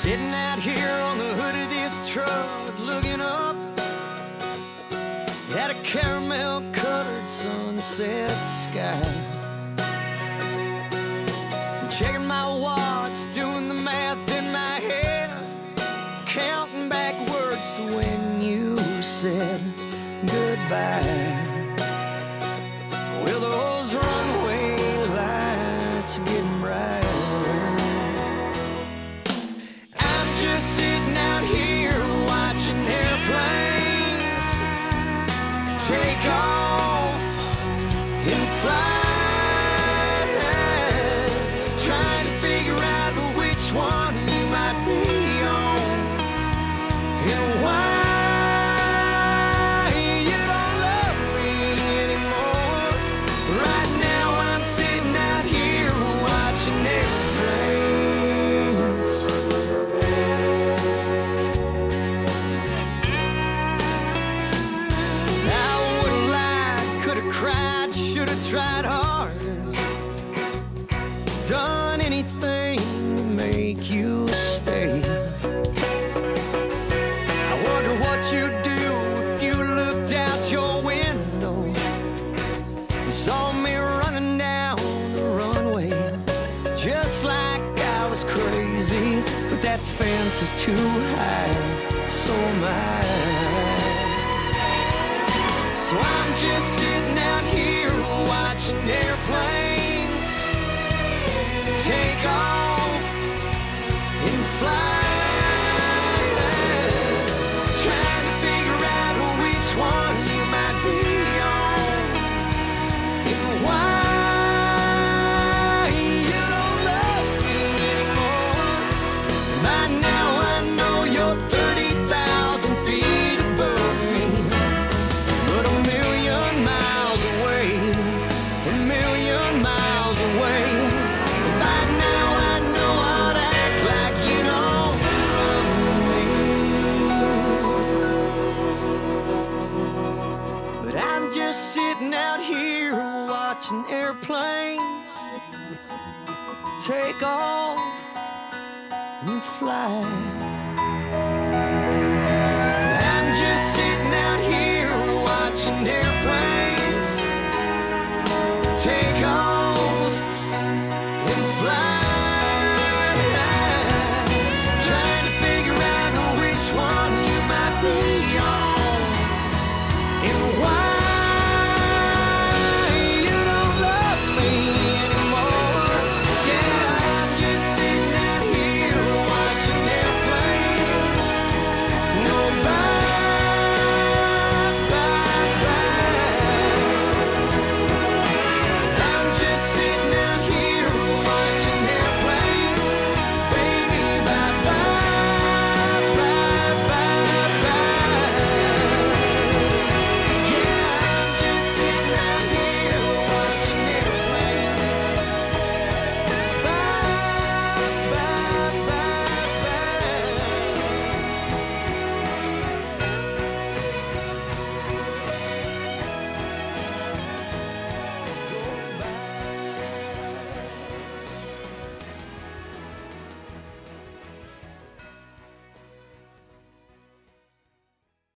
Sitting out here on the hood of this truck, looking up at a caramel-colored sunset sky. Checking my watch, doing the math in my head, counting backwards to when you said goodbye. Well, those runway lights are getting brighter. I'm just sitting out here watching airplanes take off and fly, trying to figure out which one you might be on and why. Tried hard, done anything to make you stay. I wonder what you'd do if you looked out your window and saw me running down the runway, just like I was crazy. But that fence is too high, so am I. So I'm just sitting out here watching airplanes take off and fly, trying to figure out which one you might be on and why you don't love me anymore. By now I know you're 30,000 feet above me, but a million miles away. A million miles away. By now I know I'd act like you don't love me. But I'm just sitting out here watching airplanes take off and fly. I'm just sitting out here watching airplanes take off.